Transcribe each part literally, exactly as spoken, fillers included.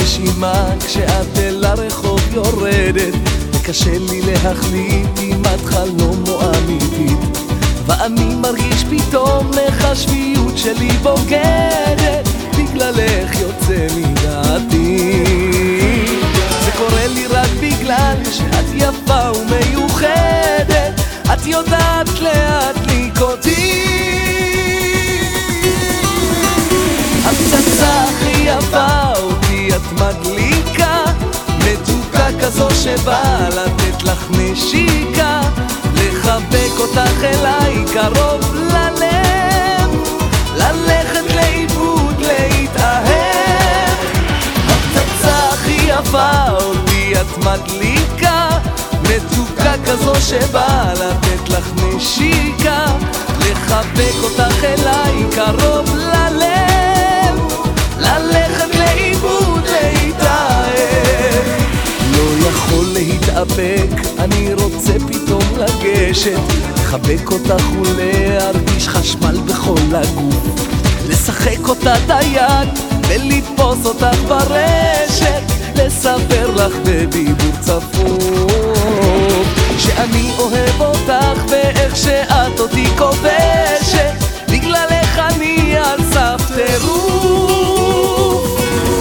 נשימה כשאת אל הרחוב יורדת, וקשה לי להחליט אם את חלום או אמיתית, ואני מרגיש פתאום איך השפיות שלי בוגדת, בגללך יוצא מדעתי. זה קורה לי רק בגלל שאת יפה ומיוחדת, את יודעת להדליק אותי. הפצצה הכי יפה אותי את מדליקה, מתוקה כזו שבאה לתת לך נשיקה, לחבק אותך אליי קרוב ללב, ללכת לאיבוד להתאהב. הפצצה הכי יפה אותי את מדליקה, מתוקה כזו שבאה לתת לך נשיקה, לחבק אותך אליי קרוב ללב, ללכת לאיבוד להתאהב. לא יכול להתאפק, אני רוצה פתאום לגשת, לחבק אותך ולהרגיש חשמל בכל הגוף, לשחק אותה את היד ולתפוס אותך ברשת, לספר לך בדיבור צפוף שאני אוהב אותך ואיך שאת אותי כובשת, בגללך אני על סף טירוף.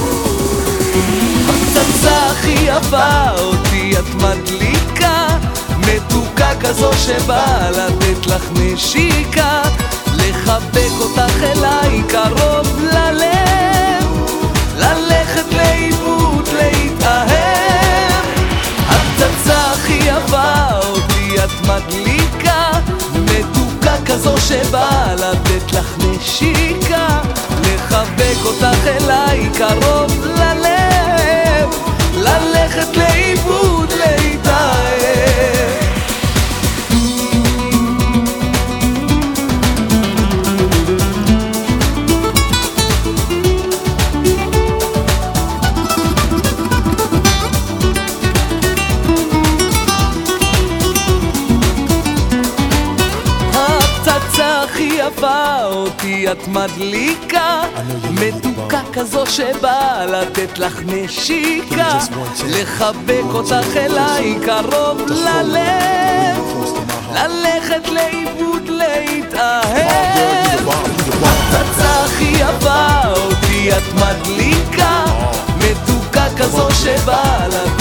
הפצצה הכי יפה אותי את מדליקה, מתוקה כזו שבאה לתת לך נשיקה, לחבק אותך אליי קרוב ללב, ללכת לאיבוד להתאהב. הפצצה הכי יפה אותי את מדליקה, מתוקה כזו שבאה לתת לך נשיקה, לחבק אותך אליי קרוב ללב, ללכת לאיבוד להתאהב. הכי יפה אותי את מדליקה, מתוקה כזו שבאה לתת לך נשיקה, לחבק אותך אליי קרוב ללב, ללכת לאיבוד להתאהב. הפצצה הכי יפה אותי את מדליקה, מתוקה כזו שבאה לתת